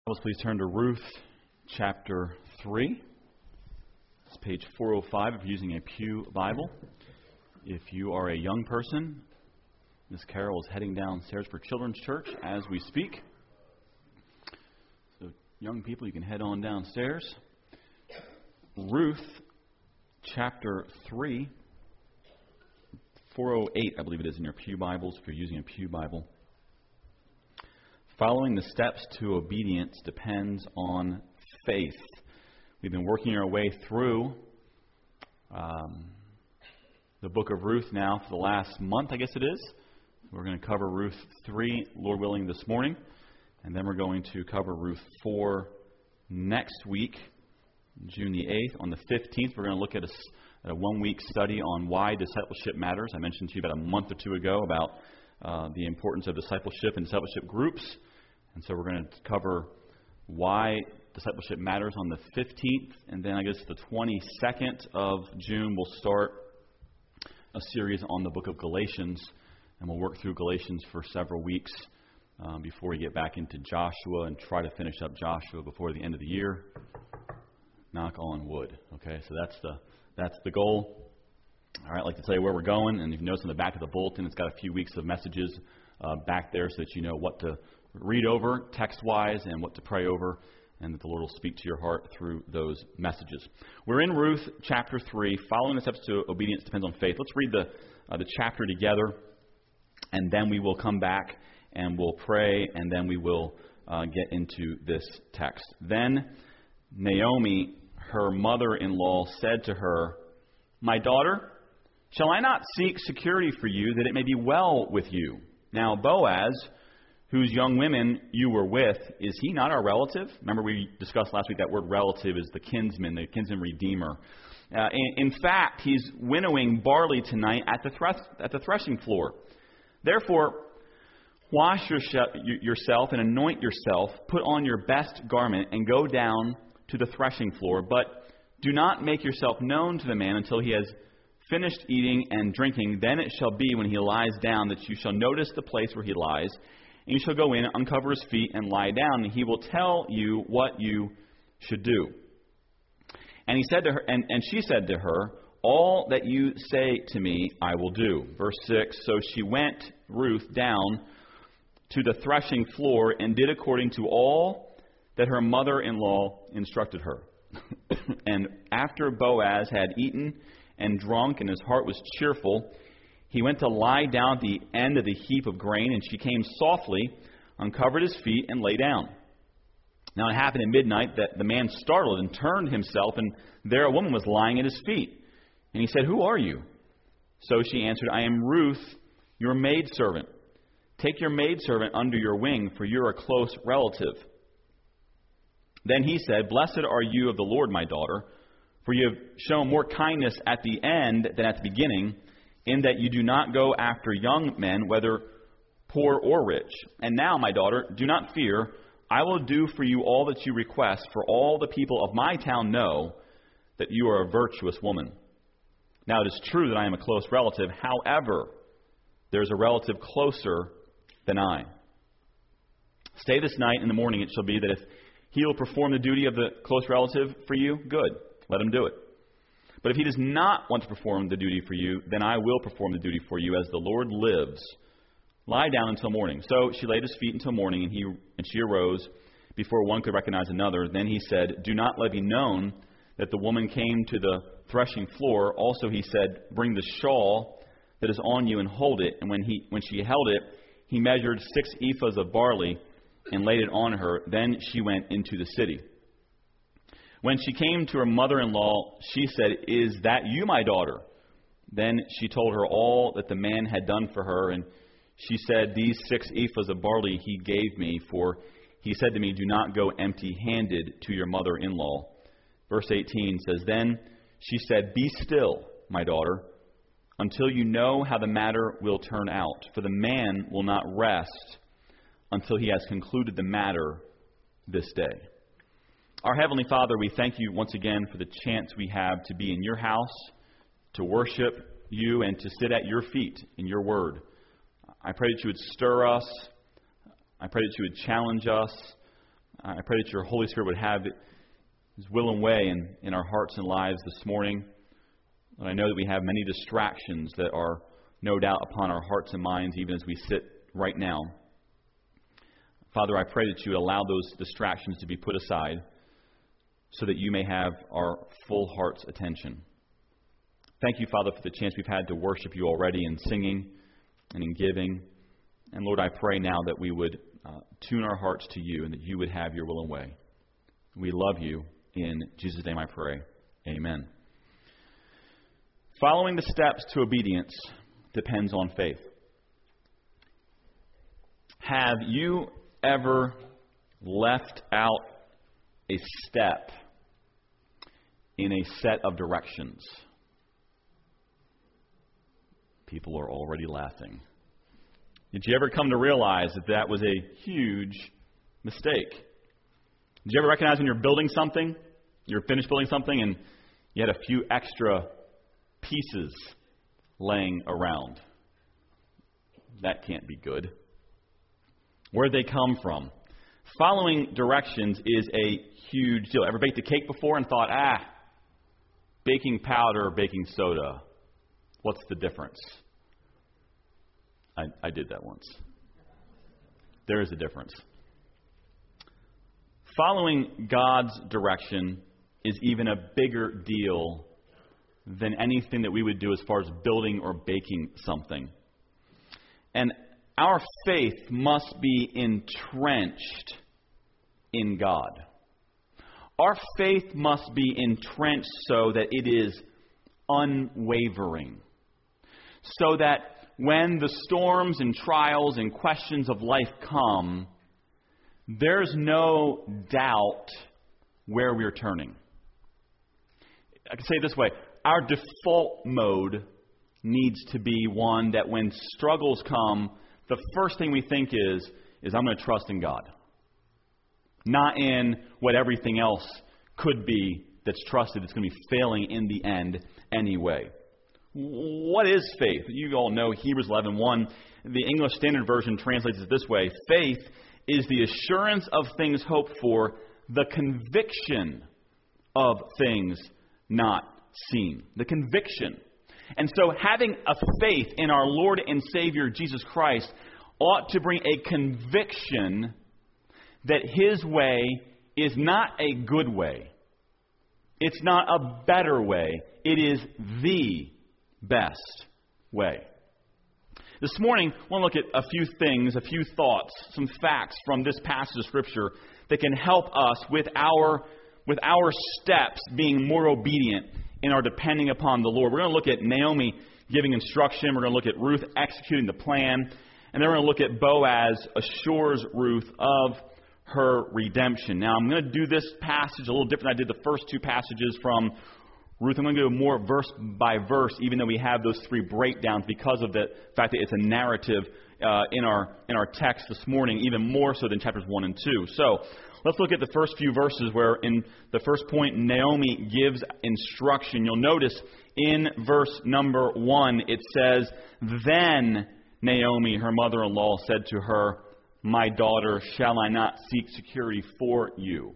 Bibles, please turn to Ruth chapter 3. It's page 405 if you're using a Pew Bible. If you are a young person, Miss Carol is heading downstairs for Children's Church as we speak. So, young people, you can head on downstairs. Ruth chapter 3, 408, I believe it is in your Pew Bibles if you're using a Pew Bible. Following the steps to obedience depends on faith. We've been working our way through the book of Ruth now for the last month, I guess it is. We're going to cover Ruth 3, Lord willing, this morning. And then we're going to cover Ruth 4 next week, June the 8th. On the 15th, we're going to look at a one-week study on why discipleship matters. I mentioned to you about a month or two ago about the importance of discipleship and discipleship groups. And so we're going to cover why discipleship matters on the 15th. And then I guess the 22nd of June, we'll start a series on the book of Galatians. And we'll work through Galatians for several weeks before we get back into Joshua and try to finish up Joshua before the end of the year. Knock on wood. Okay, so that's the goal. All right, I'd like to tell you where we're going. And if you notice on the back of the bulletin, it's got a few weeks of messages back there so that you know what to read over text-wise and what to pray over, and that the Lord will speak to your heart through those messages. We're in Ruth chapter 3. Following the steps to obedience depends on faith. Let's read the chapter together, and then we will come back and we'll pray, and then we will get into this text. Then Naomi, her mother-in-law, said to her, "My daughter, shall I not seek security for you, that it may be well with you? Now Boaz, whose young women you were with, is he not our relative?" Remember we discussed last week that word relative is the kinsman redeemer. In fact, he's winnowing barley tonight at the threshing floor. Therefore, wash yourself and anoint yourself, put on your best garment, and go down to the threshing floor. But do not make yourself known to the man until he has finished eating and drinking. Then it shall be when he lies down that you shall notice the place where he lies. And you shall go in, uncover his feet, and lie down, and he will tell you what you should do. And he said to her, and she said to her, "All that you say to me, I will do." Verse 6, so she went, Ruth, down to the threshing floor and did according to all that her mother-in-law instructed her. And after Boaz had eaten and drunk, and his heart was cheerful, he went to lie down at the end of the heap of grain, and she came softly, uncovered his feet, and lay down. Now it happened at midnight that the man startled and turned himself, and there a woman was lying at his feet. And he said, "Who are you?" So she answered, "I am Ruth, your maidservant. Take your maidservant under your wing, for you're a close relative." Then he said, "Blessed are you of the Lord, my daughter, for you have shown more kindness at the end than at the beginning, in that you do not go after young men, whether poor or rich. And now, my daughter, do not fear. I will do for you all that you request, for all the people of my town know that you are a virtuous woman. Now, it is true that I am a close relative. However, there is a relative closer than I. Stay this night. In the morning it shall be that if he will perform the duty of the close relative for you, good. Let him do it. But if he does not want to perform the duty for you, then I will perform the duty for you, as the Lord lives. Lie down until morning." So she laid at his feet until morning, and she arose before one could recognize another. Then he said, "Do not let it be known that the woman came to the threshing floor." Also he said, "Bring the shawl that is on you and hold it." And when she held it, he measured 6 ephahs of barley and laid it on her. Then she went into the city. When she came to her mother-in-law, she said, "Is that you, my daughter?" Then she told her all that the man had done for her, and she said, "These 6 ephahs of barley he gave me, for he said to me, 'Do not go empty-handed to your mother-in-law.'" Verse 18 says, "Then she said, 'Be still, my daughter, until you know how the matter will turn out, for the man will not rest until he has concluded the matter this day.'" Our Heavenly Father, we thank you once again for the chance we have to be in your house, to worship you, and to sit at your feet in your word. I pray that you would stir us. I pray that you would challenge us. I pray that your Holy Spirit would have His will and way in our hearts and lives this morning. And I know that we have many distractions that are no doubt upon our hearts and minds even as we sit right now. Father, I pray that you would allow those distractions to be put aside so that you may have our full heart's attention. Thank you, Father, for the chance we've had to worship you already in singing and in giving. And Lord, I pray now that we would tune our hearts to you and that you would have your will and way. We love you. In Jesus' name I pray. Amen. Following the steps to obedience depends on faith. Have you ever left out a step in a set of directions? People are already laughing. Did you ever come to realize that that was a huge mistake? Did you ever recognize when you're building something, you're finished building something, and you had a few extra pieces laying around? That can't be good. Where'd they come from? Following directions is a huge deal. Ever baked a cake before and thought, baking powder or baking soda, what's the difference? I did that once. There is a difference. Following God's direction is even a bigger deal than anything that we would do as far as building or baking something. And our faith must be entrenched in God. Our faith must be entrenched so that it is unwavering. So that when the storms and trials and questions of life come, there's no doubt where we're turning. I can say it this way. Our default mode needs to be one that when struggles come, the first thing we think is I'm going to trust in God. Not in what everything else could be that's trusted. It's going to be failing in the end anyway. What is faith? You all know Hebrews 11:1. The English Standard Version translates it this way. Faith is the assurance of things hoped for, the conviction of things not seen. The conviction. And so having a faith in our Lord and Savior Jesus Christ ought to bring a conviction that His way is not a good way. It's not a better way. It is the best way. This morning, I want to look at a few things, a few thoughts, some facts from this passage of Scripture that can help us with our steps being more obedient in our depending upon the Lord. We're going to look at Naomi giving instruction. We're going to look at Ruth executing the plan. And then we're going to look at Boaz assures Ruth of her redemption. Now, I'm going to do this passage a little different than I did the first two passages from Ruth. I'm going to go more verse by verse, even though we have those three breakdowns because of the fact that it's a narrative in our text this morning, even more so than chapters 1 and 2. So let's look at the first few verses where in the first point Naomi gives instruction. You'll notice in verse number 1 it says, "Then Naomi, her mother-in-law, said to her, 'My daughter, shall I not seek security for you?'"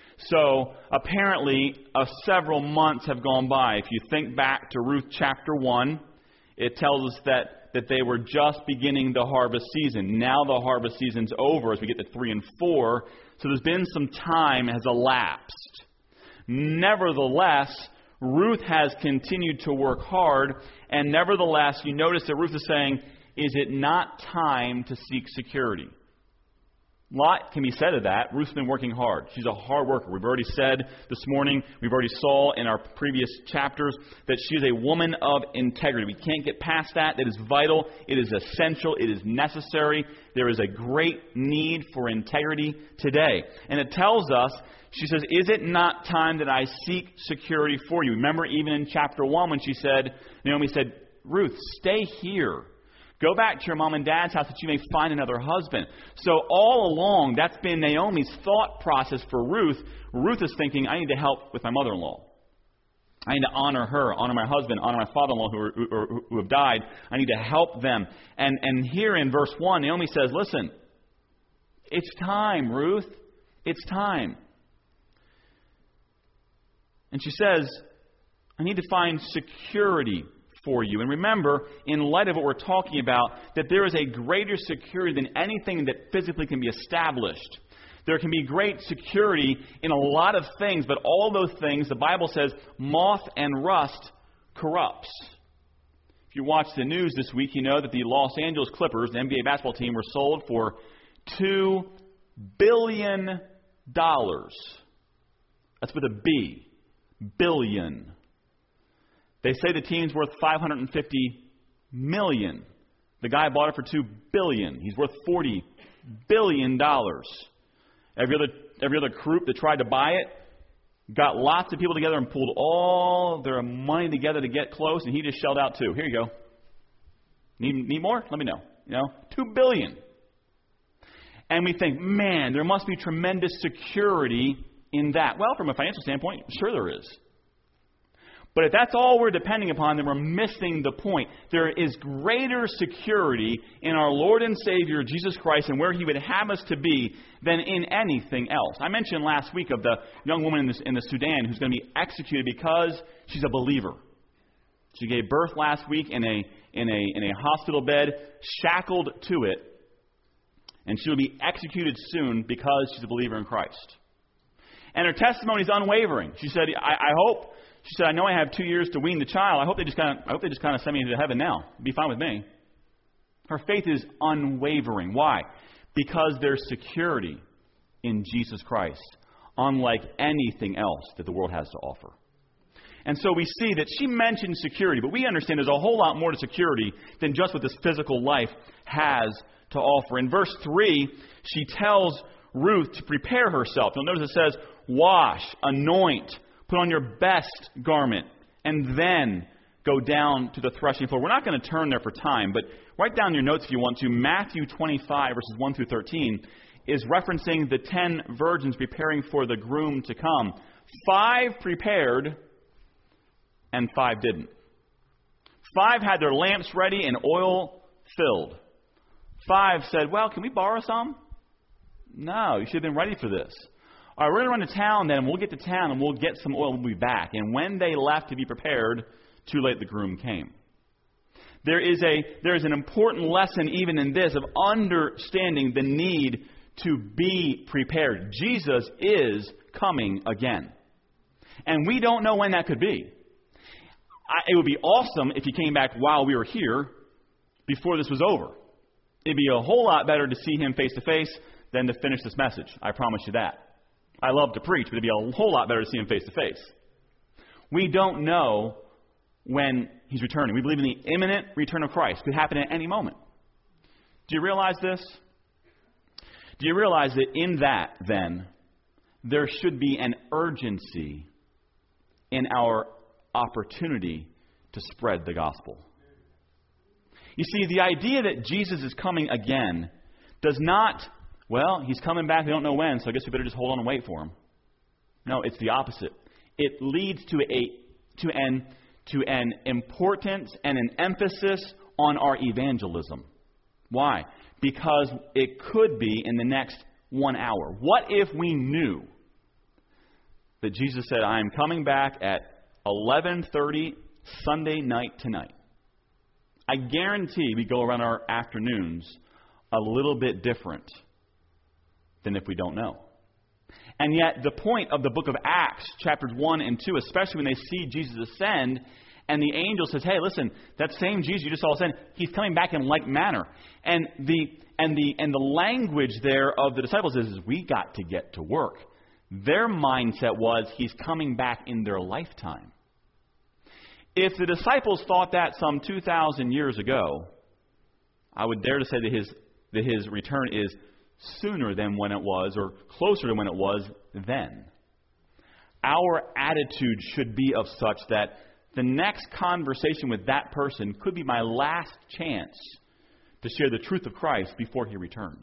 So apparently several months have gone by. If you think back to Ruth chapter 1, it tells us that they were just beginning the harvest season. Now the harvest season's over as we get to 3 and 4. So there's been some time has elapsed. Nevertheless, Ruth has continued to work hard. And nevertheless, you notice that Ruth is saying, is it not time to seek security? A lot can be said of that. Ruth's been working hard. She's a hard worker. We've already said this morning, we've already saw in our previous chapters that she is a woman of integrity. We can't get past that. That is vital. It is essential. It is necessary. There is a great need for integrity today. And it tells us, she says, is it not time that I seek security for you? Remember even in chapter 1 when Naomi said, Ruth, stay here. Go back to your mom and dad's house that you may find another husband. So all along, that's been Naomi's thought process for Ruth. Ruth is thinking, I need to help with my mother-in-law. I need to honor her, honor my husband, honor my father-in-law who have died. I need to help them. And here in verse 1, Naomi says, listen, it's time, Ruth. It's time. And she says, I need to find security for you. And remember, in light of what we're talking about, that there is a greater security than anything that physically can be established. There can be great security in a lot of things, but all those things, the Bible says, moth and rust corrupts. If you watch the news this week, you know that the Los Angeles Clippers, the NBA basketball team, were sold for $2 billion. That's with a B. Billion. They say the team's worth $550 million. The guy bought it for $2 billion. He's worth $40 billion. Every other group that tried to buy it got lots of people together and pulled all their money together to get close, and he just shelled out $2. Here you go. Need more? Let me know. $2 billion. And we think, man, there must be tremendous security in that. Well, from a financial standpoint, sure there is. But if that's all we're depending upon, then we're missing the point. There is greater security in our Lord and Savior, Jesus Christ, and where He would have us to be than in anything else. I mentioned last week of the young woman in the Sudan who's going to be executed because she's a believer. She gave birth last week in a hospital bed, shackled to it, and she will be executed soon because she's a believer in Christ. And her testimony is unwavering. She said, She said, I know I have 2 years to wean the child. I hope they just kind of send me into heaven now. It'd be fine with me. Her faith is unwavering. Why? Because there's security in Jesus Christ, unlike anything else that the world has to offer. And so we see that she mentioned security, but we understand there's a whole lot more to security than just what this physical life has to offer. In verse 3, she tells Ruth to prepare herself. You'll notice it says, wash, anoint, put on your best garment, and then go down to the threshing floor. We're not going to turn there for time, but write down your notes if you want to. Matthew 25, verses 1 through 13, is referencing the 10 virgins preparing for the groom to come. 5 prepared, and 5 didn't. 5 had their lamps ready and oil filled. 5 said, well, can we borrow some? No, you should have been ready for this. All right, we're going to run to town then, and we'll get to town, and we'll get some oil, and we'll be back. And when they left to be prepared, too late the groom came. There is an important lesson even in this of understanding the need to be prepared. Jesus is coming again. And we don't know when that could be. It would be awesome if He came back while we were here, before this was over. It'd be a whole lot better to see Him face to face than to finish this message. I promise you that. I love to preach, but it'd be a whole lot better to see Him face to face. We don't know when He's returning. We believe in the imminent return of Christ. It could happen at any moment. Do you realize this? Do you realize that in that, then, there should be an urgency in our opportunity to spread the gospel? You see, the idea that Jesus is coming again does not, well, He's coming back, we don't know when, so I guess we better just hold on and wait for Him. No, it's the opposite. It leads to an importance and an emphasis on our evangelism. Why? Because it could be in the next 1 hour. What if we knew that Jesus said, I am coming back at 11:30 Sunday night tonight? I guarantee we go around our afternoons a little bit different than if we don't know. And yet the point of the book of Acts, chapters 1 and 2, especially when they see Jesus ascend, and the angel says, hey, listen, that same Jesus you just saw ascend, He's coming back in like manner. And the language there of the disciples is we got to get to work. Their mindset was He's coming back in their lifetime. If the disciples thought that some 2,000 years ago, I would dare to say that His return is sooner than when it was, or closer to when it was then. Our attitude should be of such that the next conversation with that person could be my last chance to share the truth of Christ before He returns.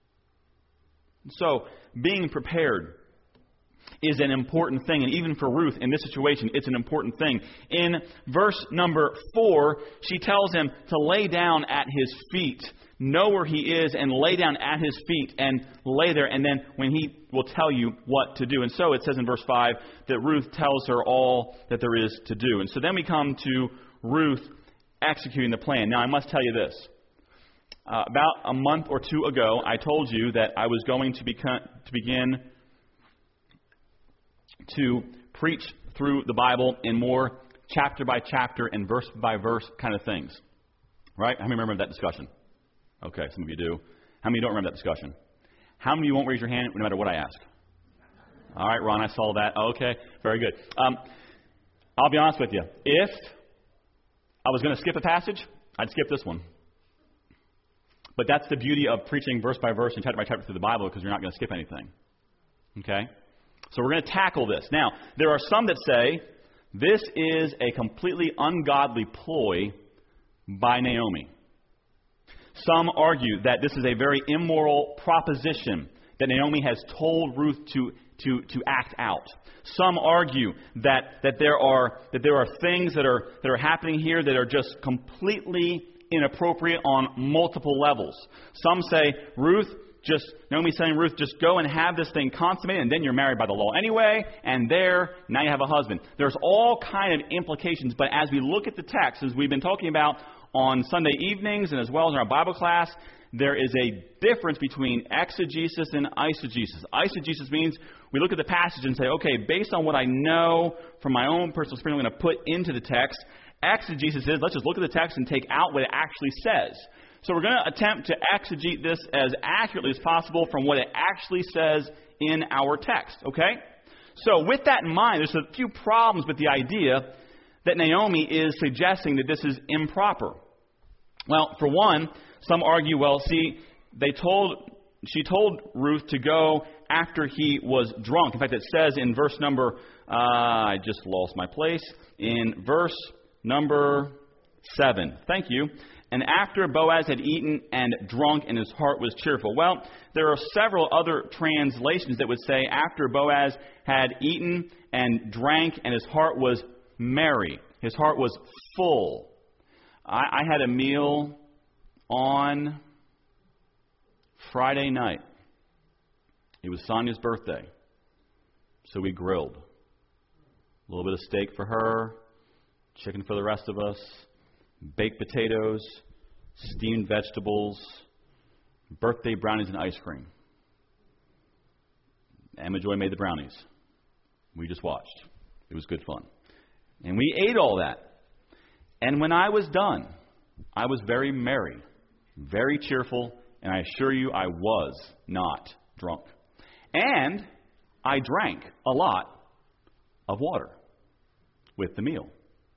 So, being prepared is an important thing. And even for Ruth, in this situation, it's an important thing. In verse number 4, she tells him to lay down at his feet. Know where he is and lay down at his feet and lay there. And then when he will tell you what to do. And so it says in verse 5 that Ruth tells her all that there is to do. And so then we come to Ruth executing the plan. Now, I must tell you this. About a month or two ago, I told you that I was going to begin to preach through the Bible in more chapter by chapter and verse by verse kind of things. Right? How many remember that discussion? Okay, some of you do. How many don't remember that discussion? How many of you won't raise your hand no matter what I ask? All right, Ron, I saw that. Okay, very good. I'll be honest with you. If I was going to skip a passage, I'd skip this one. But that's the beauty of preaching verse by verse and chapter by chapter through the Bible, because you're not going to skip anything. Okay? So we're going to tackle this. Now, there are some that say this is a completely ungodly ploy by Naomi. Some argue that this is a very immoral proposition that Naomi has told Ruth to act out. Some argue that there are things that are happening here that are just completely inappropriate on multiple levels. Some say Naomi's saying, Ruth, just go and have this thing consummated, and then you're married by the law anyway, and now you have a husband. There's all kind of implications, but as we look at the text, as we've been talking about on Sunday evenings and as well as in our Bible class, there is a difference between exegesis and eisegesis. Eisegesis means we look at the passage and say, okay, based on what I know from my own personal experience, I'm going to put into the text. Exegesis is, let's just look at the text and take out what it actually says. So we're going to attempt to exegete this as accurately as possible from what it actually says in our text, okay? So with that in mind, there's a few problems with the idea that Naomi is suggesting that this is improper. Well, for one, some argue, she told Ruth to go after he was drunk. In fact, it says in verse number, I just lost my place, in verse number 7. Thank you. And after Boaz had eaten and drunk and his heart was cheerful. Well, there are several other translations that would say after Boaz had eaten and drank and his heart was merry. His heart was full. I had a meal on Friday night. It was Sonia's birthday. So we grilled. A little bit of steak for her, chicken for the rest of us, baked potatoes, steamed vegetables, birthday brownies and ice cream. Emma Joy made the brownies. We just watched. It was good fun. And we ate all that. And when I was done, I was very merry, very cheerful, and I assure you I was not drunk. And I drank a lot of water with the meal.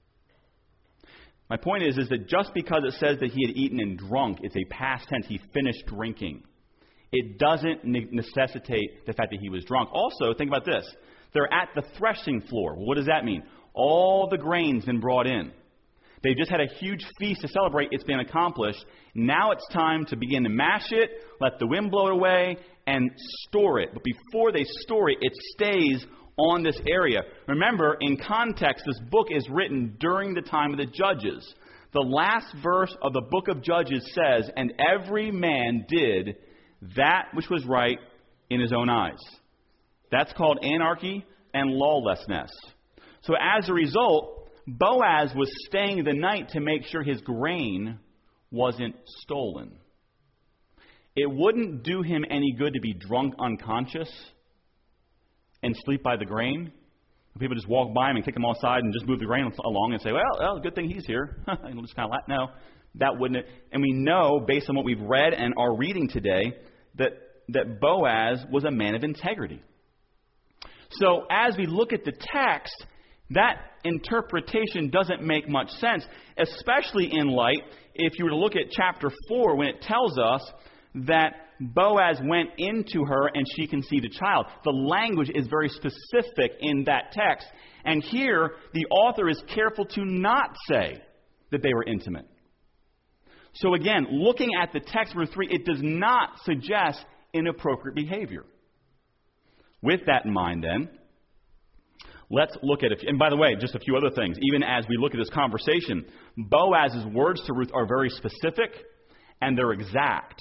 My point is that just because it says that he had eaten and drunk, it's a past tense, he finished drinking. It doesn't necessitate the fact that he was drunk. Also, think about this. They're at the threshing floor. What does that mean? All the grain's been brought in. They just had a huge feast to celebrate. It's been accomplished. Now it's time to begin to mash it, let the wind blow it away, and store it. But before they store it, it stays on this area. Remember, in context, this book is written during the time of the Judges. The last verse of the book of Judges says, and every man did that which was right in his own eyes. That's called anarchy and lawlessness. So as a result, Boaz was staying the night to make sure his grain wasn't stolen. It wouldn't do him any good to be drunk unconscious and sleep by the grain. People just walk by him and kick him outside and just move the grain along and say, well, good thing he's here. And just kind of laugh. No, that wouldn't. And we know, based on what we've read and are reading today, that Boaz was a man of integrity. So as we look at the text, that interpretation doesn't make much sense, especially in light, if you were to look at chapter 4, when it tells us that Boaz went into her and she conceived a child. The language is very specific in that text. And here, the author is careful to not say that they were intimate. So again, looking at the text, verse 3, it does not suggest inappropriate behavior. With that in mind, then, let's look at it. And by the way, just a few other things. Even as we look at this conversation, Boaz's words to Ruth are very specific and they're exact.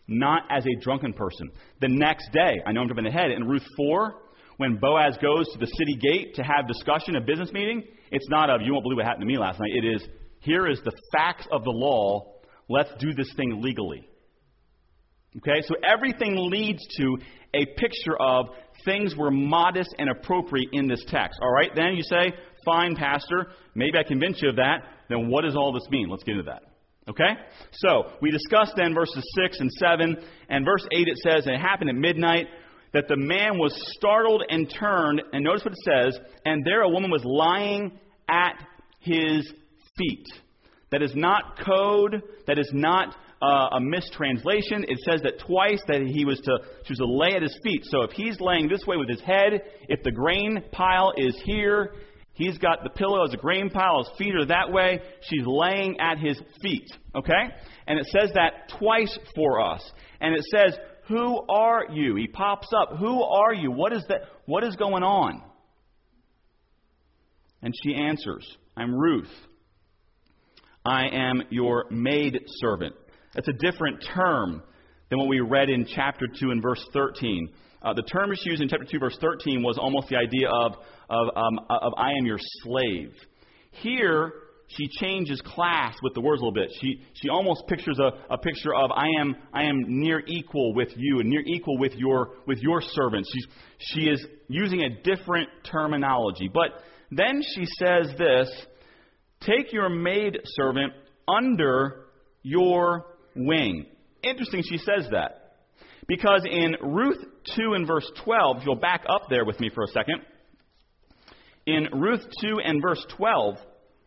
not as a drunken person. The next day, I know I'm jumping ahead, in Ruth 4, when Boaz goes to the city gate to have discussion, a business meeting, it's not of, you won't believe what happened to me last night. It is, here is the facts of the law. Let's do this thing legally. Okay, so everything leads to a picture of things were modest and appropriate in this text. All right, then you say, fine, Pastor, maybe I convince you of that. Then what does all this mean? Let's get into that. Okay? So, we discussed then verses 6 and 7, and verse 8 it says, and it happened at midnight, that the man was startled and turned, and notice what it says, and there a woman was lying at his feet. That is not code, that is not a mistranslation. It says that twice that she was to lay at his feet. So if he's laying this way with his head, if the grain pile is here, he's got the pillow as a grain pile, his feet are that way, she's laying at his feet. Okay? And it says that twice for us. And it says, who are you? He pops up. Who are you? What is that? What is going on? And she answers, I'm Ruth. I am your maidservant. That's a different term than what we read in chapter 2 and verse 13. The term she used in chapter 2, verse 13 was almost the idea of I am your slave. Here, she changes class with the words a little bit. She almost pictures a picture of I am near equal with you and near equal with your servants. She is using a different terminology. But then she says this, take your maidservant under your wing. Interesting she says that. Because in Ruth 2 and verse 12, if you'll back up there with me for a second. In Ruth 2 and verse 12,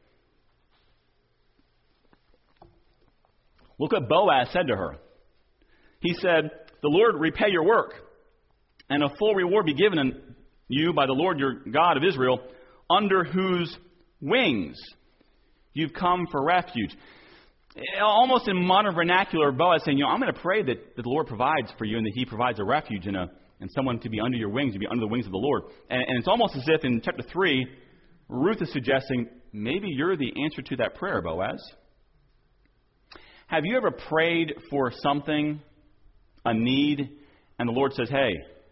look what Boaz said to her. He said, the Lord repay your work, and a full reward be given you by the Lord your God of Israel, under whose wings you've come for refuge. Almost in modern vernacular, Boaz saying, I'm going to pray that the Lord provides for you and that He provides a refuge and someone to be under your wings, to be under the wings of the Lord. And it's almost as if in chapter 3, Ruth is suggesting, maybe you're the answer to that prayer, Boaz. Have you ever prayed for something, a need, and the Lord says, hey,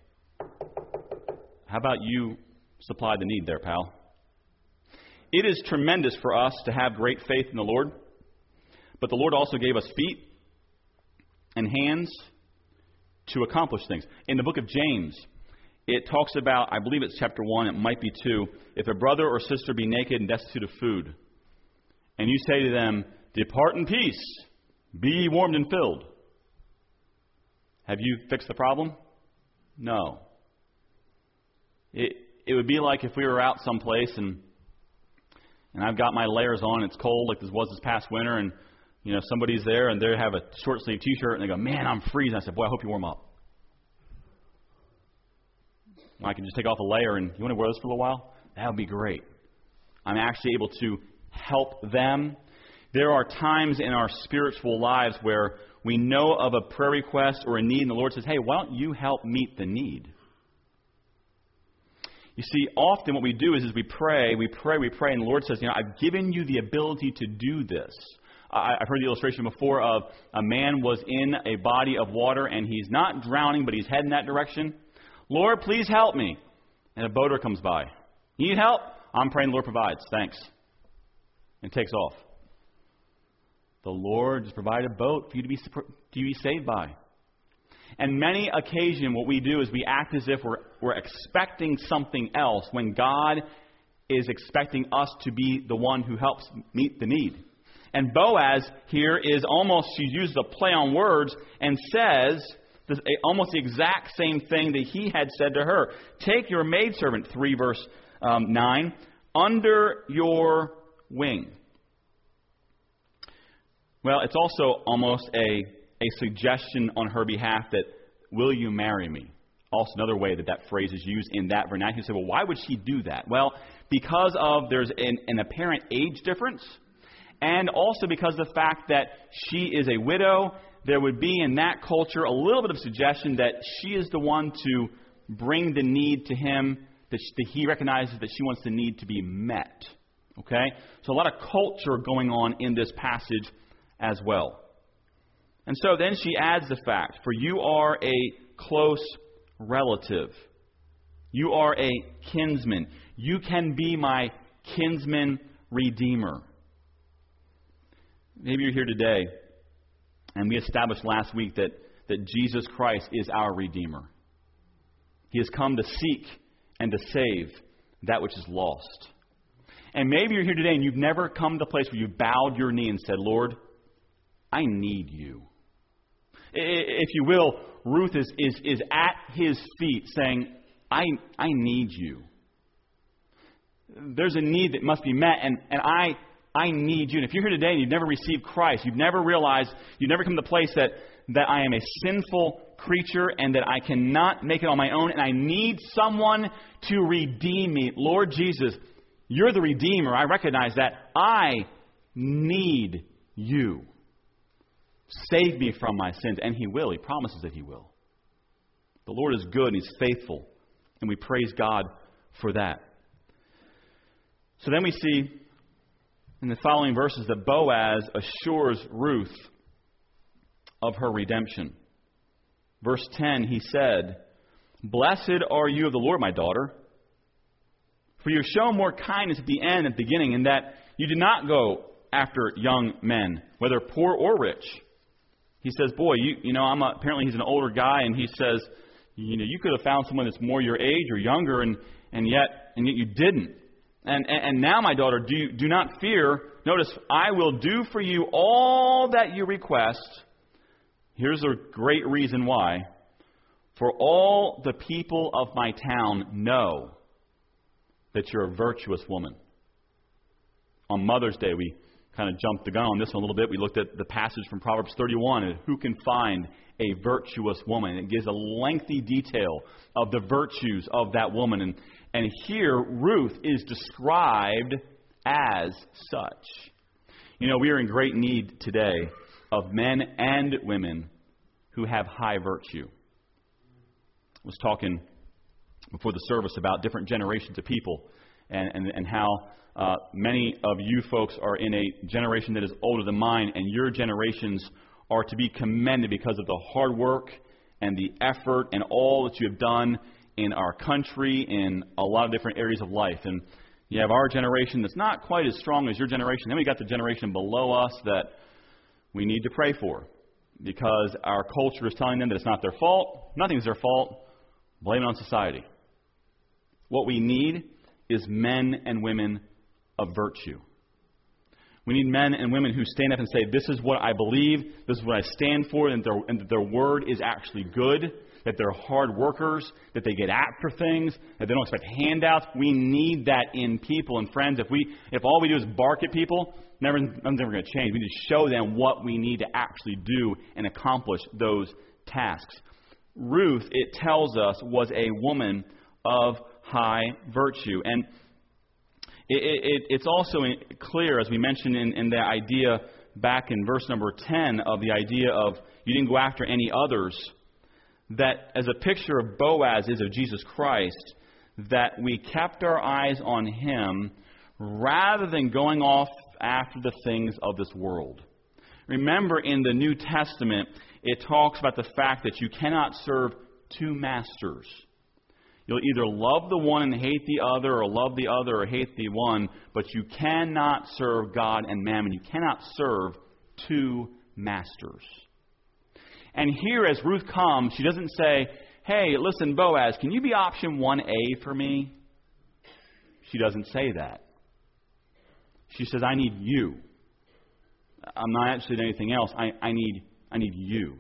how about you supply the need there, pal? It is tremendous for us to have great faith in the Lord. But the Lord also gave us feet and hands to accomplish things. In the book of James, it talks about, I believe it's chapter 1, it might be 2, if a brother or sister be naked and destitute of food, and you say to them, depart in peace, be ye warmed and filled. Have you fixed the problem? No. It would be like if we were out someplace and I've got my layers on, it's cold like this was this past winter, and somebody's there and they have a short sleeve t-shirt and they go, man, I'm freezing. I said, boy, I hope you warm up. I can just take off a layer and you want to wear this for a little while? That would be great. I'm actually able to help them. There are times in our spiritual lives where we know of a prayer request or a need and the Lord says, hey, why don't you help meet the need? You see, often what we do is we pray, and the Lord says, I've given you the ability to do this. I've heard the illustration before of a man was in a body of water and he's not drowning, but he's heading that direction. Lord, please help me. And a boater comes by. You need help? I'm praying the Lord provides. Thanks. And takes off. The Lord has provided a boat for you to be saved by. And many occasions what we do is we act as if we're expecting something else when God is expecting us to be the one who helps meet the need. And Boaz here is almost, she uses a play on words and says almost the exact same thing that he had said to her. Take your maidservant, 3 verse 9, under your wing. Well, it's also almost a suggestion on her behalf that, will you marry me? Also another way that phrase is used in that vernacular. You say, well, why would she do that? Well, because there's an apparent age difference. And also because of the fact that she is a widow, there would be in that culture a little bit of suggestion that she is the one to bring the need to him, that he recognizes that she wants the need to be met. Okay? So a lot of culture going on in this passage as well. And so then she adds the fact, for you are a close relative. You are a kinsman. You can be my kinsman redeemer. Maybe you're here today, and we established last week that Jesus Christ is our Redeemer. He has come to seek and to save that which is lost. And maybe you're here today and you've never come to the place where you bowed your knee and said, Lord, I need you. If you will, Ruth is at his feet saying, I need you. There's a need that must be met, and I need you. And if you're here today and you've never received Christ, you've never realized, you've never come to the place that I am a sinful creature and that I cannot make it on my own and I need someone to redeem me. Lord Jesus, you're the Redeemer. I recognize that. I need you. Save me from my sins. And He will. He promises that He will. The Lord is good and He's faithful. And we praise God for that. So then we see in the following verses that Boaz assures Ruth of her redemption. Verse 10, he said, Blessed are you of the Lord, my daughter, for you have shown more kindness at the end than at the beginning, in that you did not go after young men, whether poor or rich. He says, boy, apparently he's an older guy, and he says, you could have found someone that's more your age or younger, and yet you didn't. And now, my daughter, do not fear. Notice, I will do for you all that you request. Here's a great reason why. For all the people of my town know that you're a virtuous woman. On Mother's Day, we kind of jumped the gun on this one a little bit. We looked at the passage from Proverbs 31, and who can find a virtuous woman? It gives a lengthy detail of the virtues of that woman. And here, Ruth is described as such. We are in great need today of men and women who have high virtue. I was talking before the service about different generations of people and how many of you folks are in a generation that is older than mine, and your generations are to be commended because of the hard work and the effort and all that you have done in our country in a lot of different areas of life. And you have our generation that's not quite as strong as your generation. Then we got the generation below us that we need to pray for, because our culture is telling them that it's not their fault. Nothing's their fault. Blame it on society. What we need is men and women of virtue. We need men and women who stand up and say, this is what I believe, this is what I stand for, and that their word is actually good, that they're hard workers, that they get after things, that they don't expect handouts. We need that in people. And friends, if all we do is bark at people, nothing's ever going to change. We need to show them what we need to actually do and accomplish those tasks. Ruth, it tells us, was a woman of high virtue. And it's also clear, as we mentioned in the idea back in verse number 10 of the idea of you didn't go after any others, that as a picture of Boaz is of Jesus Christ, that we kept our eyes on Him rather than going off after the things of this world. Remember, in the New Testament, it talks about the fact that you cannot serve two masters. You'll either love the one and hate the other, or love the other or hate the one, but you cannot serve God and mammon. You cannot serve two masters. And here, as Ruth comes, she doesn't say, hey, listen, Boaz, can you be option 1A for me? She doesn't say that. She says, I need you. I'm not interested in anything else. I need you.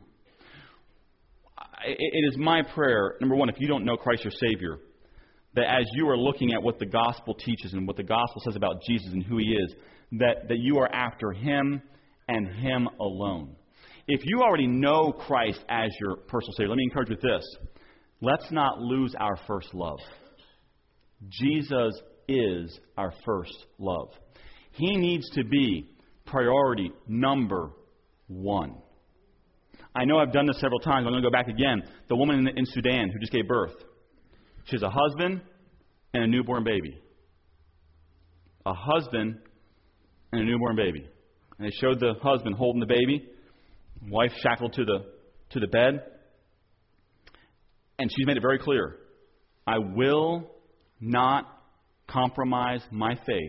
It is my prayer, number one, if you don't know Christ your Savior, that as you are looking at what the gospel teaches and what the gospel says about Jesus and who He is, that you are after Him and Him alone. If you already know Christ as your personal Savior, let me encourage you with this. Let's not lose our first love. Jesus is our first love. He needs to be priority number one. I know I've done this several times. I'm going to go back again. The woman in Sudan who just gave birth. She has a husband and a newborn baby. A husband and a newborn baby. And they showed the husband holding the baby. Wife shackled to the bed. And she's made it very clear. I will not compromise my faith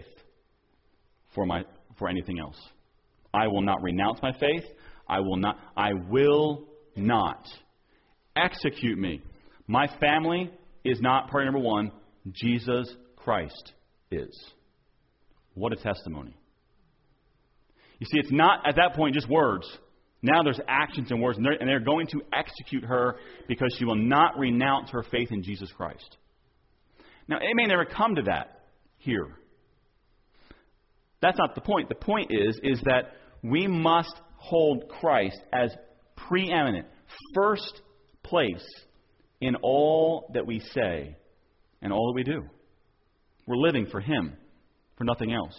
for anything else. I will not renounce my faith. I will not execute me. My family is not priority number one. Jesus Christ is. What a testimony. You see, it's not at that point just words. Now there's actions and words, and they're going to execute her because she will not renounce her faith in Jesus Christ. Now, it may never come to that here. That's not the point. The point is that we must hold Christ as preeminent, first place in all that we say and all that we do. We're living for Him, for nothing else.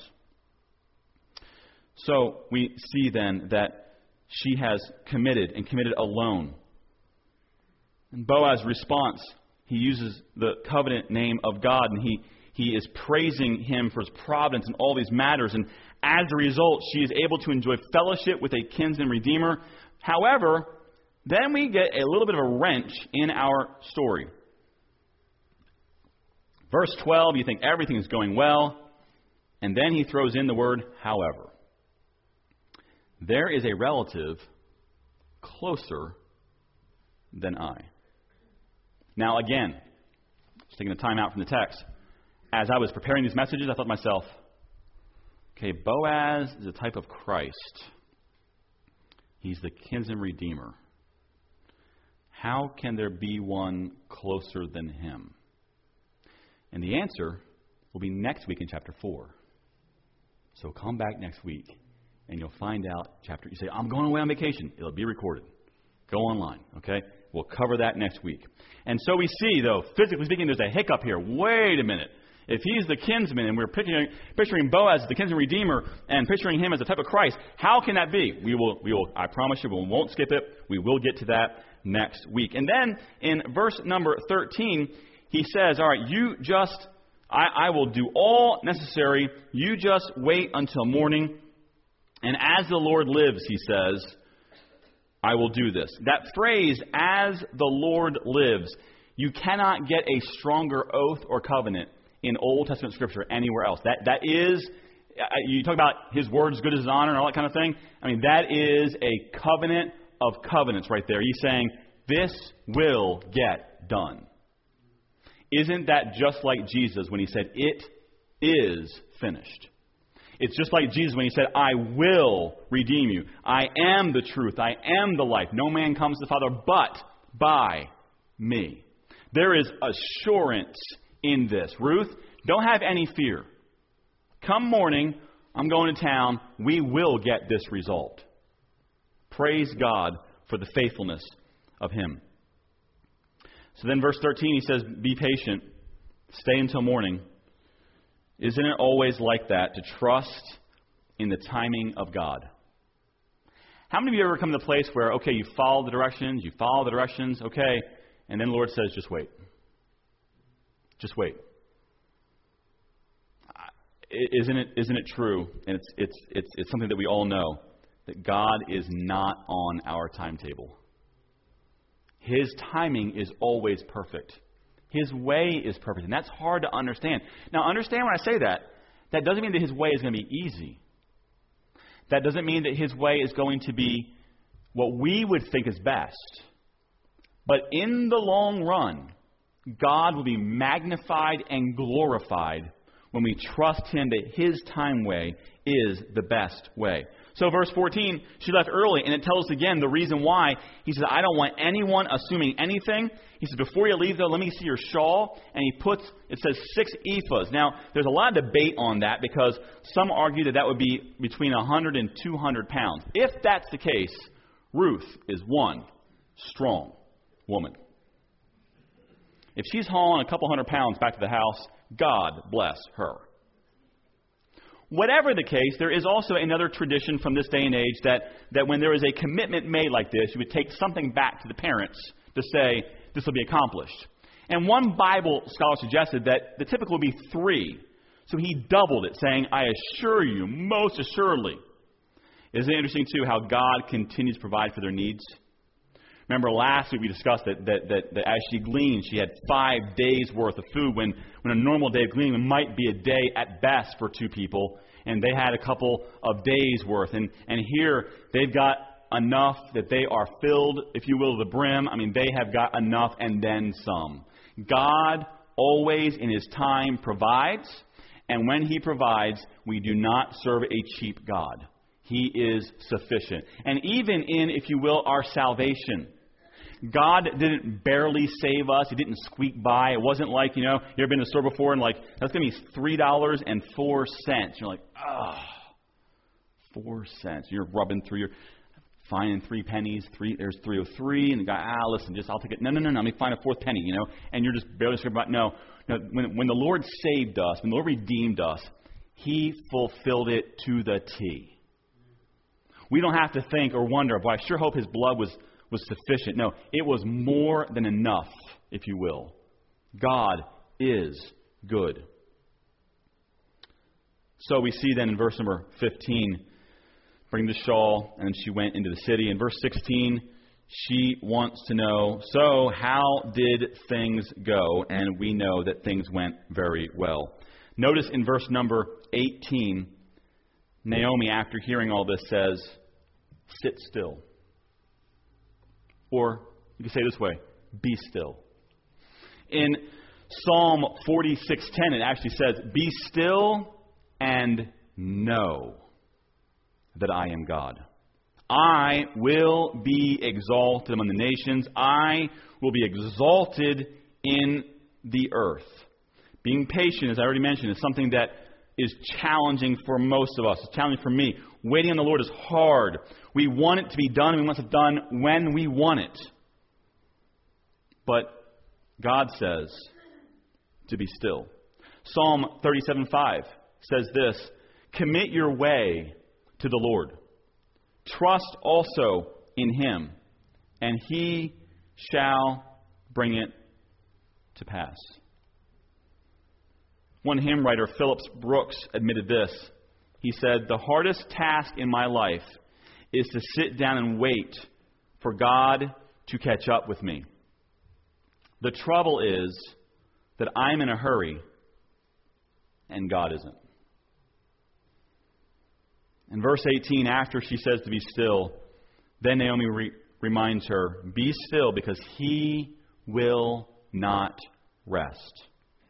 So we see then that she has committed and committed alone. In Boaz's response, he uses the covenant name of God, and he is praising Him for His providence in all these matters. And as a result, she is able to enjoy fellowship with a kinsman redeemer. However, then we get a little bit of a wrench in our story. Verse 12, you think everything is going well, and then he throws in the word, however. There is a relative closer than I. Now again, just taking the time out from the text, as I was preparing these messages, I thought to myself, okay, Boaz is a type of Christ. He's the kinsman redeemer. How can there be one closer than him? And the answer will be next week in chapter 4. So come back next week and you'll find out chapter. You say, I'm going away on vacation. It'll be recorded. Go online, okay? We'll cover that next week. And so we see, though, physically speaking, there's a hiccup here. Wait a minute. If he's the kinsman and we're picturing Boaz as the kinsman redeemer and picturing him as the type of Christ, how can that be? We will. I promise you, we won't skip it. We will get to that next week. And then in verse number 13, he says, all right, I will do all necessary. You just wait until morning. And as the Lord lives, he says, I will do this. That phrase, as the Lord lives, you cannot get a stronger oath or covenant in Old Testament Scripture anywhere else. That is, you talk about His word as good as His honor and all that kind of thing. I mean, that is a covenant of covenants right there. He's saying, this will get done. Isn't that just like Jesus when He said, it is finished? It's just like Jesus when He said, I will redeem you. I am the truth. I am the life. No man comes to the Father but by me. There is assurance in this. Ruth, don't have any fear. Come morning, I'm going to town. We will get this result. Praise God for the faithfulness of Him. So then verse 13, he says, be patient. Stay until morning. Isn't it always like that, to trust in the timing of God? How many of you ever come to the place where, okay, you follow the directions, okay, and then the Lord says, just wait. Just wait. Isn't it true, and it's something that we all know, that God is not on our timetable. His timing is always perfect. His way is perfect, and that's hard to understand. Now, understand when I say that, that doesn't mean that His way is going to be easy. That doesn't mean that His way is going to be what we would think is best. But in the long run, God will be magnified and glorified when we trust Him that His time way is the best way. So verse 14, she left early, and it tells us again the reason why. He says, I don't want anyone assuming anything. He says, before you leave, though, let me see your shawl. And he puts, it says 6 ephahs. Now, there's a lot of debate on that because some argue that would be between 100 and 200 pounds. If that's the case, Ruth is one strong woman. If she's hauling a couple hundred pounds back to the house, God bless her. Whatever the case, there is also another tradition from this day and age that when there is a commitment made like this, you would take something back to the parents to say, this will be accomplished. And one Bible scholar suggested that the typical would be 3. So he doubled it, saying, I assure you, most assuredly. Isn't it interesting, too, how God continues to provide for their needs? Remember last week we discussed that as she gleaned, she had 5 days' worth of food when a normal day of gleaning might be a day at best for 2 people, and they had a couple of days' worth. And here they've got enough that they are filled, if you will, to the brim. I mean, they have got enough and then some. God always in His time provides, and when He provides, we do not serve a cheap God. He is sufficient. And even in, if you will, our salvation, God didn't barely save us. He didn't squeak by. It wasn't like, you ever been to the store before and like, that's going to be $3.04. You're like, 4 cents. You're rubbing through your, finding 3 pennies. There's 303. And the guy, listen, I'll take it. No, let me find a 4th penny, And you're just barely scraping by. No. When the Lord saved us, when the Lord redeemed us, He fulfilled it to the T. We don't have to think or wonder, boy, I sure hope His blood was sufficient. No, it was more than enough, if you will. God is good. So we see then in verse number 15, bring the shawl, and she went into the city. In verse 16, she wants to know, so how did things go? And we know that things went very well. Notice in verse number 18, Naomi, after hearing all this, says, sit still. Or you can say it this way, be still. In Psalm 46:10, it actually says, be still and know that I am God. I will be exalted among the nations. I will be exalted in the earth. Being patient, as I already mentioned, is something that is challenging for most of us. It's challenging for me. Waiting on the Lord is hard. We want it to be done, and we want it done when we want it. But God says to be still. Psalm 37:5 says this, commit your way to the Lord. Trust also in Him, and He shall bring it to pass. One hymn writer, Phillips Brooks, admitted this. He said, the hardest task in my life is to sit down and wait for God to catch up with me. The trouble is that I'm in a hurry and God isn't. In verse 18, after she says to be still, then Naomi reminds her, be still because He will not rest.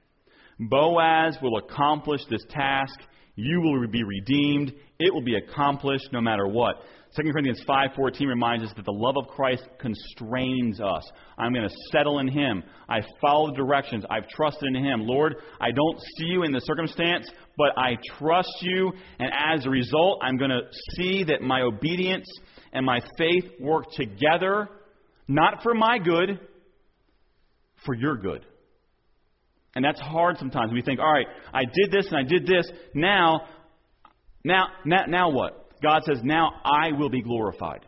Boaz will accomplish this task. You will be redeemed. It will be accomplished no matter what. 2 Corinthians 5:14 reminds us that the love of Christ constrains us. I'm going to settle in Him. I follow the directions. I've trusted in Him. Lord, I don't see You in the circumstance, but I trust You. And as a result, I'm going to see that my obedience and my faith work together, not for my good, for Your good. And that's hard sometimes. We think, all right, I did this and I did this. Now what? God says, now I will be glorified.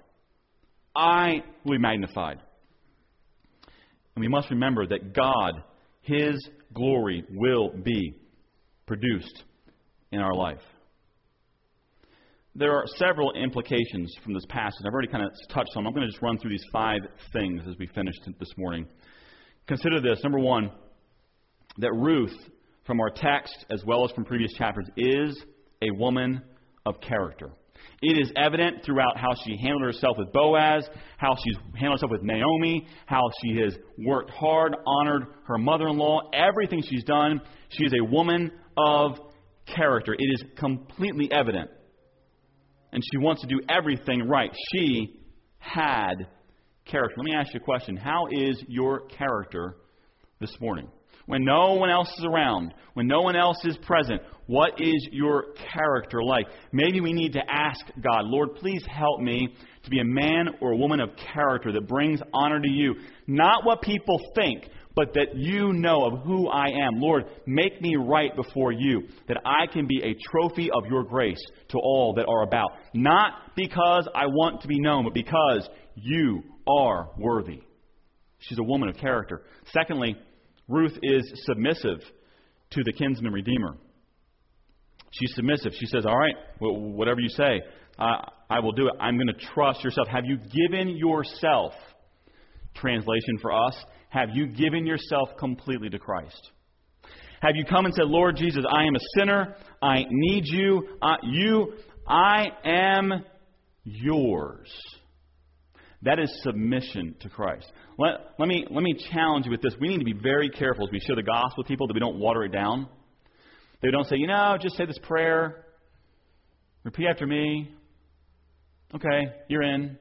I will be magnified. And we must remember that God, His glory will be produced in our life. There are several implications from this passage. I've already kind of touched on them. I'm going to just run through these 5 things as we finish this morning. Consider this. Number 1, that Ruth, from our text as well as from previous chapters, is a woman of character. It is evident throughout how she handled herself with Boaz, how she's handled herself with Naomi, how she has worked hard, honored her mother-in-law, everything she's done. She is a woman of character. It is completely evident. And she wants to do everything right. She had character. Let me ask you a question. How is your character this morning? When no one else is around, when no one else is present, what is your character like? Maybe we need to ask God, Lord, please help me to be a man or a woman of character that brings honor to You. Not what people think, but that You know of who I am. Lord, make me right before You, that I can be a trophy of Your grace to all that are about. Not because I want to be known, but because You are worthy. She's a woman of character. Secondly, Ruth is submissive to the kinsman redeemer. She's submissive. She says, all right, whatever you say. I will do it. I'm going to trust yourself. Have you given yourself, translation for us, have you given yourself completely to Christ? Have you come and said, Lord Jesus, I am a sinner. I need you. I am yours. That is submission to Christ. Let me challenge you with this. We need to be very careful as we share the gospel with people that we don't water it down. They don't say, just say this prayer. Repeat after me. Okay, you're in.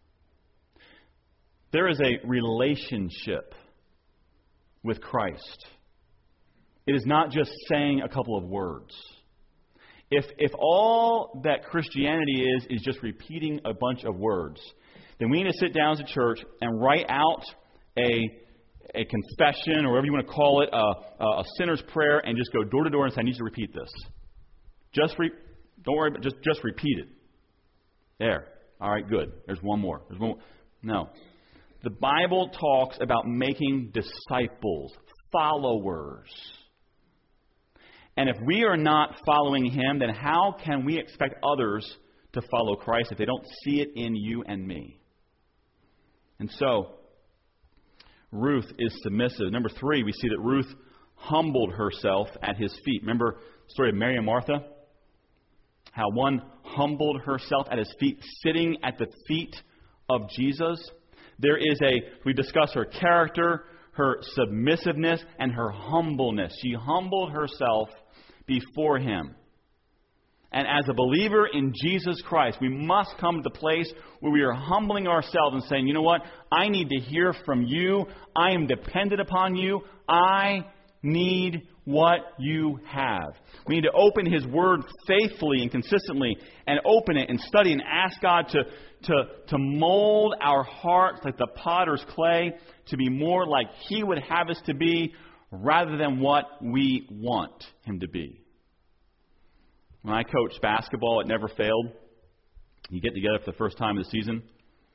There is a relationship with Christ. It is not just saying a couple of words. If all that Christianity is just repeating a bunch of words, then we need to sit down as a church and write out a confession, or whatever you want to call it, a sinner's prayer, and just go door to door and say, I need you to repeat this. Don't worry, just repeat it. There. All right, good. There's one more. No. The Bible talks about making disciples, followers. And if we are not following Him, then how can we expect others to follow Christ if they don't see it in you and me? And so, Ruth is submissive. Number 3, we see that Ruth humbled herself at His feet. Remember the story of Mary and Martha? How one humbled herself at His feet, sitting at the feet of Jesus. We discuss her character, her submissiveness, and her humbleness. She humbled herself before Him. And as a believer in Jesus Christ, we must come to the place where we are humbling ourselves and saying, you know what? I need to hear from you. I am dependent upon you. I need what you have. We need to open His Word faithfully and consistently and open it and study and ask God to mold our hearts like the potter's clay to be more like He would have us to be rather than what we want Him to be. When I coached basketball, it never failed. You get together for the first time of the season,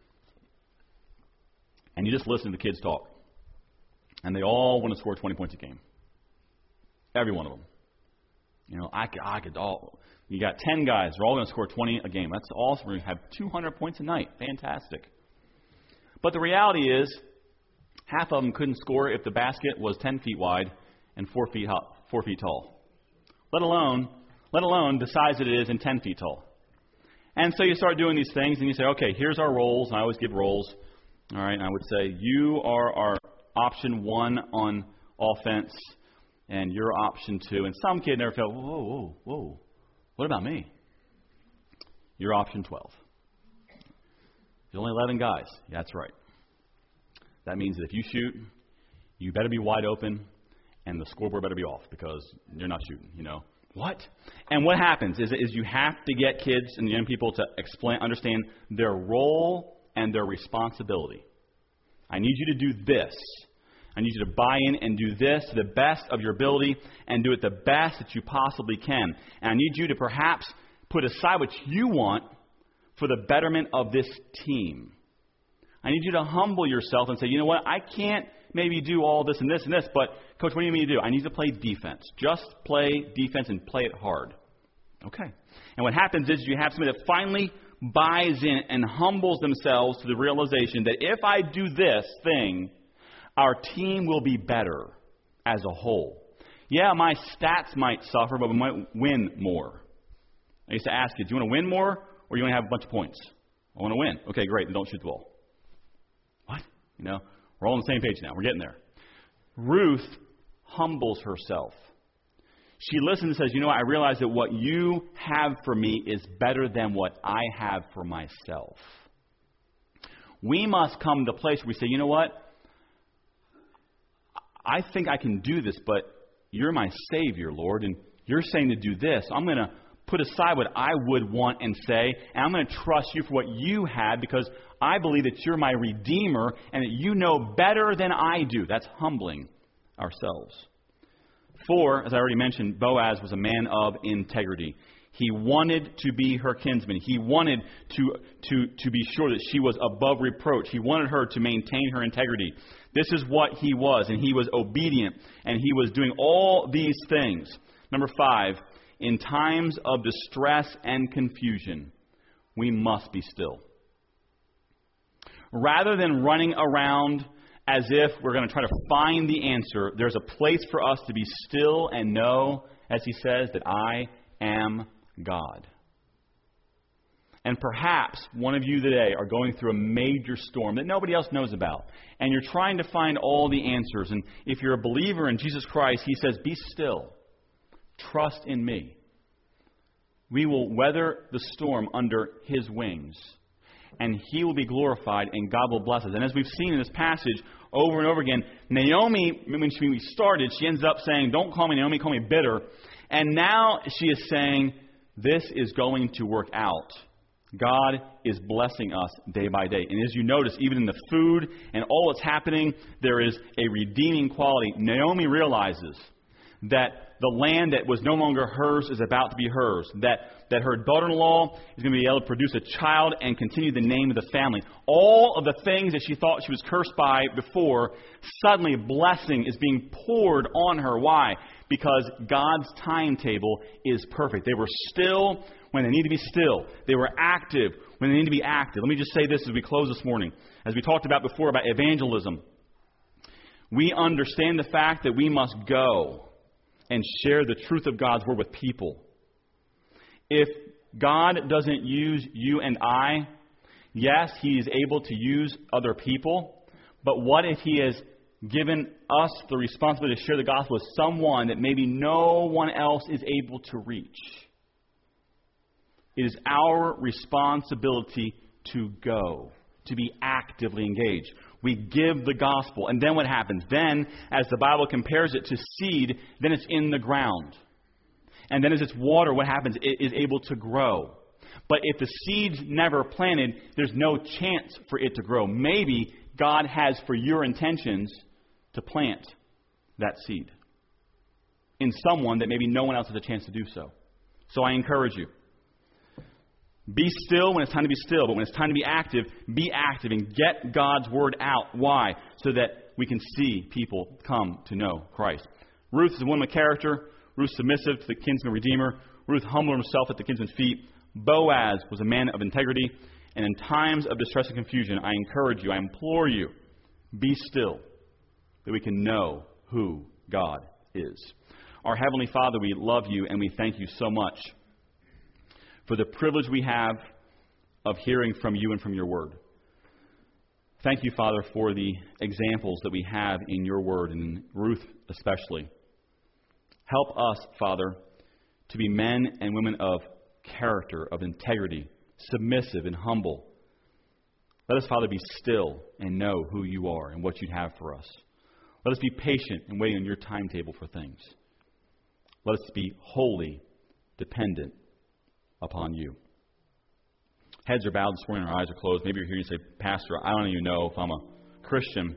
and you just listen to the kids talk. And they all want to score 20 points a game. Every one of them. You got 10 guys. They're all going to score 20 a game. That's awesome. We're going to have 200 points a night. Fantastic. But the reality is, half of them couldn't score if the basket was 10 feet wide and 4 feet tall. Let alone the size that it is and 10 feet tall. And so you start doing these things and you say, okay, here's our roles. And I always give roles. All right, and I would say, you are our option 1 on offense, and you're option 2. And some kid never felt, whoa. What about me? You're option 12. There's only 11 guys. Yeah, that's right. That means that if you shoot, you better be wide open, and the scoreboard better be off because you're not shooting, What? And what happens is you have to get kids and young people to understand their role and their responsibility. I need you to do this. I need you to buy in and do this to the best of your ability and do it the best that you possibly can. And I need you to perhaps put aside what you want for the betterment of this team. I need you to humble yourself and say, you know what, I can't maybe do all this and this and this, but Coach, what do you mean to do? I need to play defense. Just play defense and play it hard. Okay. And what happens is you have somebody that finally buys in and humbles themselves to the realization that if I do this thing, our team will be better as a whole. Yeah, my stats might suffer, but we might win more. I used to ask you, do you want to win more or do you want to have a bunch of points? I want to win. Okay, great. Then don't shoot the ball. What? We're all on the same page now. We're getting there. Ruth humbles herself. She listens and says, I realize that what you have for me is better than what I have for myself. We must come to a place where we say, you know what? I think I can do this, but you're my Savior, Lord, and you're saying to do this. I'm going to put aside what I would want and say, and I'm going to trust you for what you have because I believe that you're my Redeemer and that you know better than I do. That's humbling ourselves. 4, as I already mentioned, Boaz was a man of integrity. He wanted to be her kinsman. He wanted to be sure that she was above reproach. He wanted her to maintain her integrity. This is what he was, and he was obedient, and he was doing all these things. Number 5, in times of distress and confusion, we must be still. Rather than running around as if we're going to try to find the answer, there's a place for us to be still and know, as he says, that I am God. And perhaps one of you today are going through a major storm that nobody else knows about. And you're trying to find all the answers. And if you're a believer in Jesus Christ, he says, be still. Trust in me. We will weather the storm under his wings. And he will be glorified and God will bless us. And as we've seen in this passage over and over again, Naomi, when we started, she ends up saying, don't call me Naomi, call me bitter. And now she is saying, this is going to work out. God is blessing us day by day. And as you notice, even in the food and all that's happening, there is a redeeming quality. Naomi realizes that the land that was no longer hers is about to be hers. That her daughter-in-law is going to be able to produce a child and continue the name of the family. All of the things that she thought she was cursed by before, suddenly blessing is being poured on her. Why? Because God's timetable is perfect. They were still when they need to be still. They were active when they need to be active. Let me just say this as we close this morning. As we talked about before about evangelism, we understand the fact that we must go and share the truth of God's Word with people. If God doesn't use you and I, yes, He is able to use other people, but what if He has given us the responsibility to share the gospel with someone that maybe no one else is able to reach? It is our responsibility to go, to be actively engaged. We give the gospel. And then what happens? Then, as the Bible compares it to seed, then it's in the ground. And then as it's water, what happens? It is able to grow. But if the seed's never planted, there's no chance for it to grow. Maybe God has for your intentions to plant that seed in someone that maybe no one else has a chance to do so. So I encourage you. Be still when it's time to be still, but when it's time to be active and get God's Word out. Why? So that we can see people come to know Christ. Ruth is a woman of character. Ruth submissive to the kinsman redeemer. Ruth humbled herself at the kinsman's feet. Boaz was a man of integrity. And in times of distress and confusion, I encourage you, I implore you, be still, that we can know who God is. Our Heavenly Father, we love you and we thank you so much for the privilege we have of hearing from you and from your word. Thank you, Father, for the examples that we have in your word, and in Ruth especially. Help us, Father, to be men and women of character, of integrity, submissive and humble. Let us, Father, be still and know who you are and what you'd have for us. Let us be patient and waiting on your timetable for things. Let us be wholly dependent upon you. Heads are bowed this morning, our eyes are closed. Maybe you're here and you say, Pastor, I don't even know if I'm a Christian.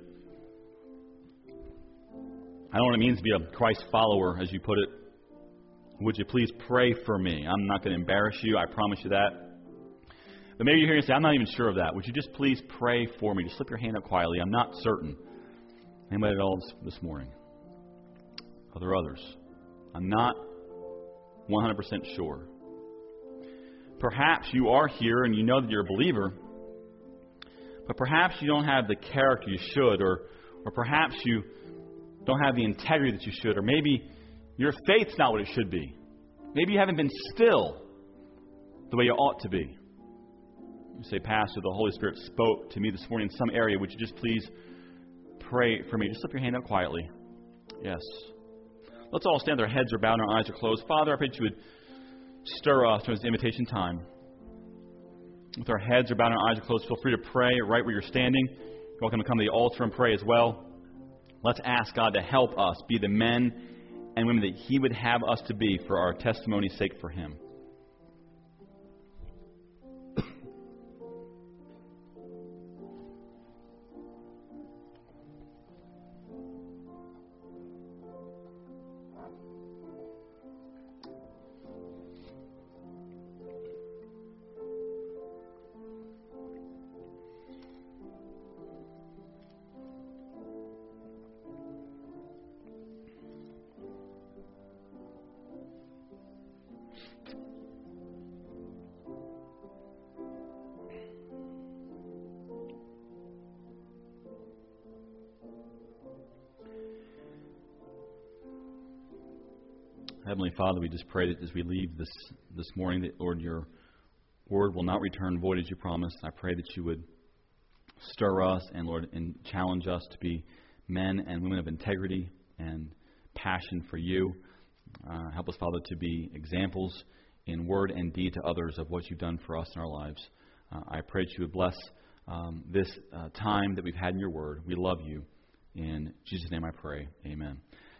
I don't know what it means to be a Christ follower, as you put it. Would you please pray for me? I'm not going to embarrass you, I promise you that. But maybe you're here and say, I'm not even sure of that. Would you just please pray for me? Just slip your hand up quietly. I'm not certain. Anybody else this morning? Are there others? I'm not 100% sure. Perhaps you are here and you know that you're a believer, but perhaps you don't have the character you should, or perhaps you don't have the integrity that you should, or maybe your faith's not what it should be. Maybe you haven't been still the way you ought to be. You say, Pastor, the Holy Spirit spoke to me this morning in some area. Would you just please pray for me? Just slip your hand up quietly. Yes. Let's all stand. Our heads are bowed and our eyes are closed. Father, I pray that you would stir us towards the invitation time. With our heads are bowed and our eyes are closed, feel free to pray right where you're standing. You're welcome to come to the altar and pray as well. Let's ask God to help us be the men and women that He would have us to be for our testimony's sake for Him. Heavenly Father, we just pray that as we leave this morning, that, Lord, your word will not return void as you promised. I pray that you would stir us and, Lord, and challenge us to be men and women of integrity and passion for you. Help us, Father, to be examples in word and deed to others of what you've done for us in our lives. I pray that you would bless this time that we've had in your word. We love you. In Jesus' name I pray. Amen.